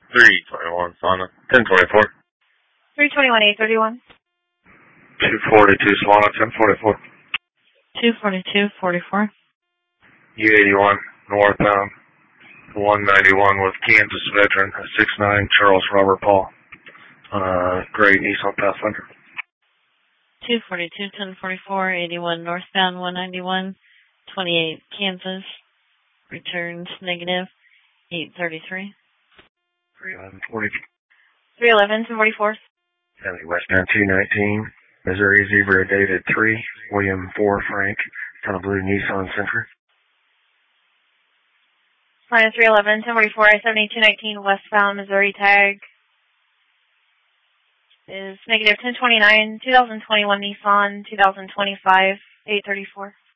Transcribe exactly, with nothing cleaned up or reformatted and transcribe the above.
three twenty-one, Swana. ten twenty-four. three twenty-one, eight thirty-one. two forty-two, Swana. ten forty-four. two forty-two, forty-four. U eighty-one, northbound. one ninety-one with Kansas veteran. six nine, Charles Robert Paul. Uh, gray Nissan Pathfinder. two forty-two, ten forty-four, eighty-one northbound, one ninety-one, twenty-eight Kansas. Returns negative, eight thirty-three. three eleven, forty. three eleven, ten forty-four. County westbound two nineteen, Missouri Zebra David three, William four Frank, kind of blue Nissan Sentra. Minus three eleven, ten forty-four, I seventy, two nineteen, westbound, Missouri tag is negative ten twenty-nine, two thousand twenty-one Nissan, two thousand twenty-five, eight thirty-four.